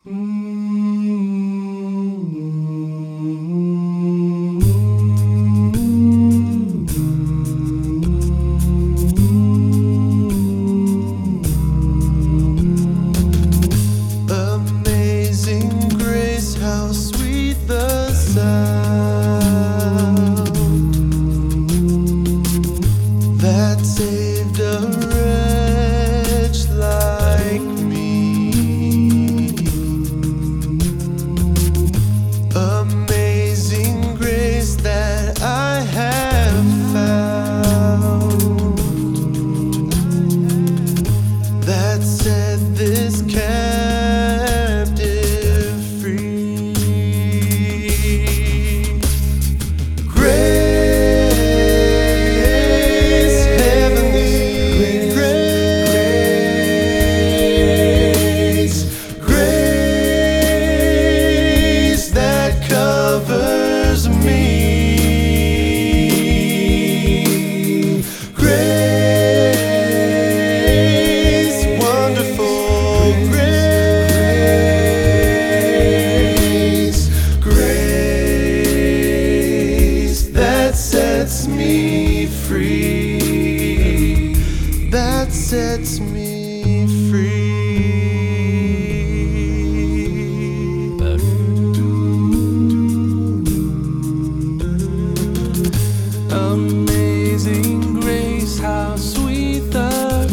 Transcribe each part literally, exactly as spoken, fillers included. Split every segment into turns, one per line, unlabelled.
Amazing grace, how sweet the sound that saved a wretch like me. Amazing grace that I have found that set this captive free. Grace, heavenly grace, grace that covers me. Grace, wonderful grace, grace that sets me free, that sets me free. Amazing grace, how sweet the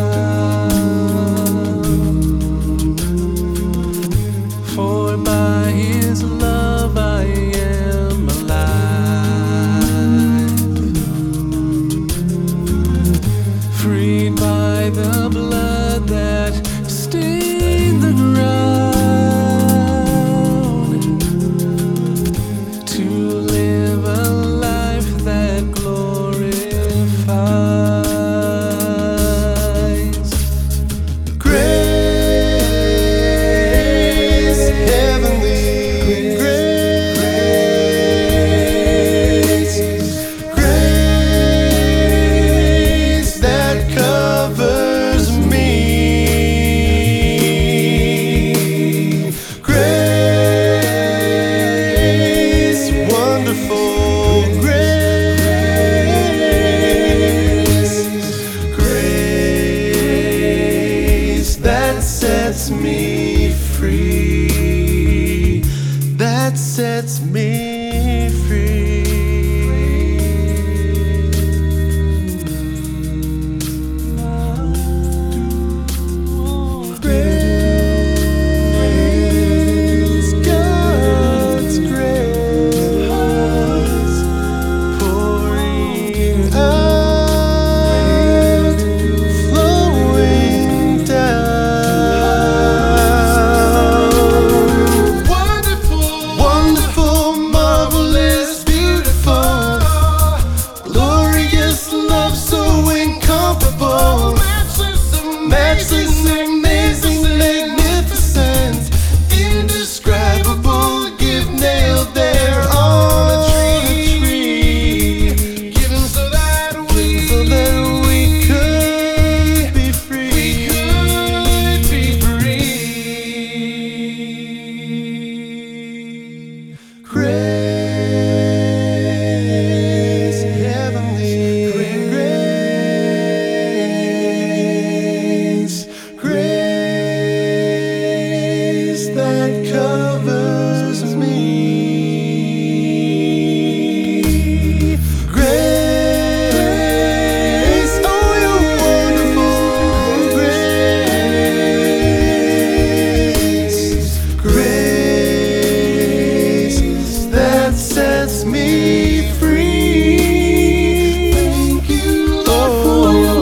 sound, for by His love I am alive, freed by the blood that stained the ground, to live a life that glorifies. Grace, heavenly grace, grace that covers me. Grace, wonderful grace, grace that sets me free, that sets me free. Grace, God's grace, pouring out, flowing down. Wonderful, wonderful, marvelous, beautiful, glorious love so incomparable, matchless, amazing, magnificent, indescribable, gift nailed there on a tree, given so that we, so that we could be free, we could be free. Grace, heavenly grace, grace that covers me. Grace, oh, your wonderful grace, grace that sets me free. Thank you, Lord, for your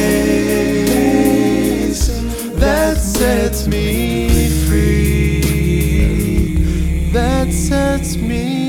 grace that sets me free, that sets me